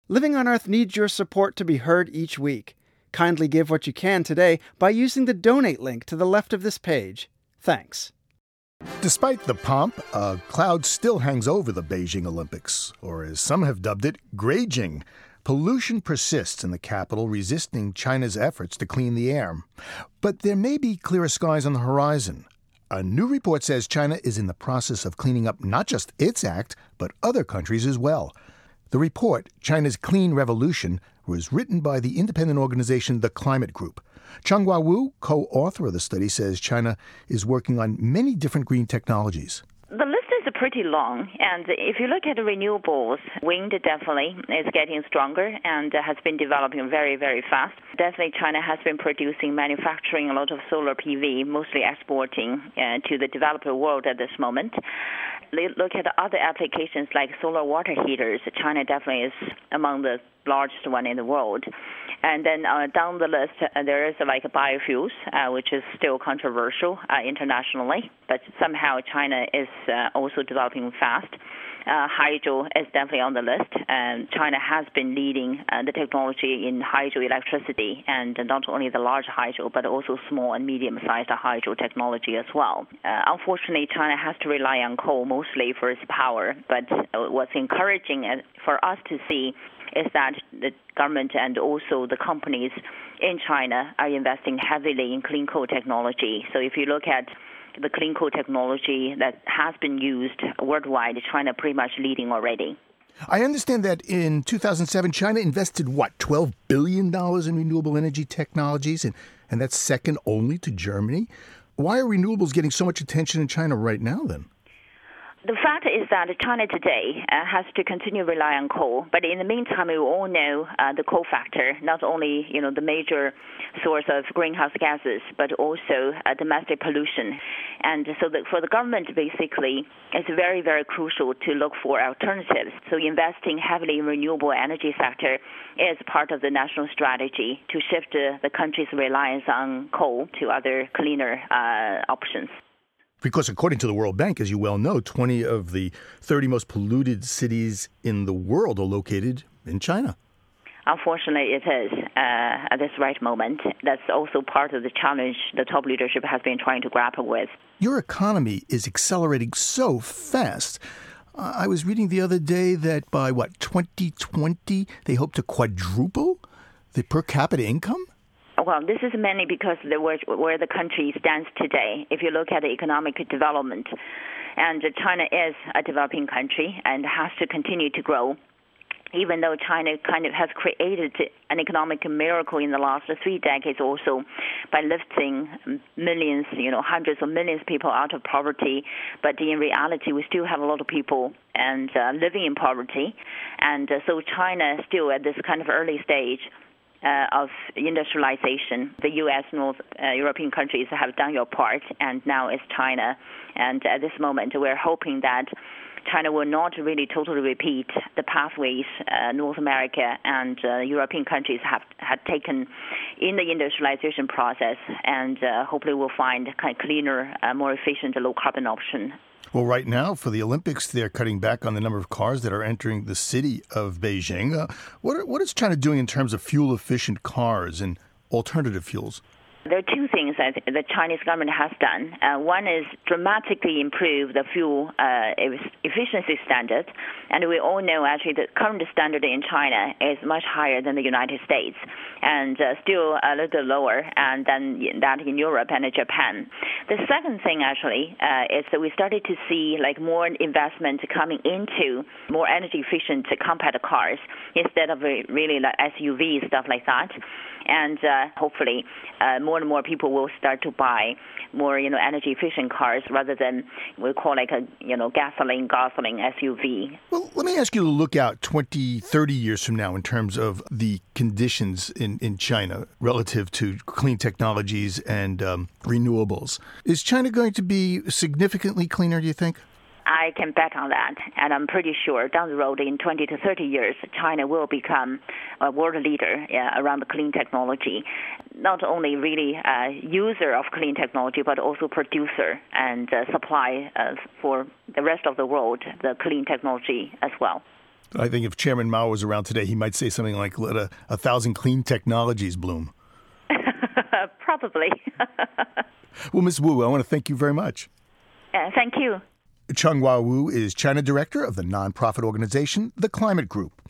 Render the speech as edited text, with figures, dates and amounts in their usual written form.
Living on Earth needs your support to be heard each week. Kindly give what you can today by using the donate link to the left of this page. Thanks. Despite the pomp, a cloud still hangs over the Beijing Olympics, or as some have dubbed it, Greijing. Pollution persists in the capital, resisting China's efforts to clean the air. But there may be clearer skies on the horizon. A new report says China is in the process of cleaning up not just its act, but other countries as well. The report, China's Clean Revolution, was written by the independent organization The Climate Group. Changhua Wu, co-author of the study, says China is working on many different green technologies. The list is pretty long, and if you look at the renewables, wind definitely is getting stronger and has been developing very, very fast. Definitely China has been manufacturing a lot of solar PV, mostly exporting to the developed world at this moment. Look at other applications like solar water heaters. China definitely is among the largest one in the world. And then down the list, there is like biofuels, which is still controversial internationally, but somehow China is also developing fast. Hydro is definitely on the list. China has been leading the technology in hydroelectricity, and not only the large hydro, but also small and medium-sized hydro technology as well. Unfortunately, China has to rely on coal mostly for its power, but what's encouraging for us to see is that the government and also the companies in China are investing heavily in clean coal technology. So if you look at the clean coal technology that has been used worldwide, China pretty much leading already. I understand that in 2007, China invested, $12 billion in renewable energy technologies, and that's second only to Germany. Why are renewables getting so much attention in China right now, then? The fact is that China today has to continue to rely on coal, but in the meantime, we all know the coal factor, not only the major source of greenhouse gases, but also domestic pollution. And so for the government, basically, it's very, very crucial to look for alternatives. So investing heavily in renewable energy sector is part of the national strategy to shift the country's reliance on coal to other cleaner options. Because according to the World Bank, as you well know, 20 of the 30 most polluted cities in the world are located in China. Unfortunately, it is at this right moment. That's also part of the challenge the top leadership has been trying to grapple with. Your economy is accelerating so fast. I was reading the other day that by, 2020, they hope to quadruple the per capita income? Well, this is mainly because where the country stands today. If you look at the economic development, and China is a developing country and has to continue to grow, even though China kind of has created an economic miracle in the last 3 decades also by lifting millions, hundreds of millions of people out of poverty. But in reality, we still have a lot of people and living in poverty. And so China still at this kind of early stage of industrialization. The U.S. North European countries have done your part, and now it's China. And at this moment, we're hoping that China will not really totally repeat the pathways North America and European countries have taken in the industrialization process, and hopefully we'll find kind of cleaner, more efficient, low-carbon option. Well, right now, for the Olympics, they're cutting back on the number of cars that are entering the city of Beijing. What is China doing in terms of fuel-efficient cars and alternative fuels? There are two things that the Chinese government has done. One is dramatically improve the fuel efficiency standard. And we all know, actually, the current standard in China is much higher than the United States and still a little lower than that in Europe and Japan. The second thing, actually, is that we started to see more investment coming into more energy-efficient compact cars instead of really like SUVs, stuff like that. And hopefully more and more people will start to buy more, energy-efficient cars rather than we call a gasoline SUV. Well, let me ask you to look out 20, 30 years from now in terms of the conditions in China relative to clean technologies and renewables. Is China going to be significantly cleaner, do you think? I can bet on that, and I'm pretty sure down the road in 20 to 30 years, China will become a world leader around the clean technology, not only really a user of clean technology, but also producer and supply for the rest of the world the clean technology as well. I think if Chairman Mao was around today, he might say something like, let 1,000 clean technologies bloom. Probably. Well, Ms. Wu, I want to thank you very much. Thank you. Chunghwa Wu is China Director of the nonprofit organization, The Climate Group.